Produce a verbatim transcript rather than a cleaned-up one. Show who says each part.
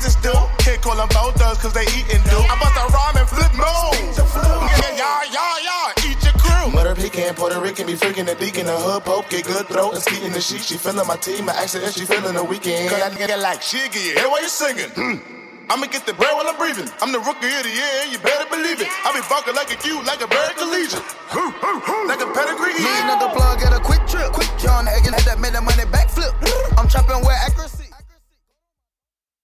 Speaker 1: gangsters do. Can't call them both thugs cause they eatin' do. I bust a rhyme and flip mode. Yeah, yeah, yeah, yeah, eat your crew.
Speaker 2: Mother pecan, Puerto Rican, be freaking the deacon, the hood poke, get good throat, and ski in the sheet. She feelin' my team, I asked her if she feelin' the weekend.
Speaker 1: Cause that nigga like Shiggy, hey, why you singing? Hmm. I'ma get the bread while I'm breathing. I'm the rookie of the year, and you better believe it. I be barking like a cute, like a bird collegiate. Like a pedigree.
Speaker 3: Me another plug at a quick trip. Quick John Hagen had that made the money backflip. I'm trapping with accuracy.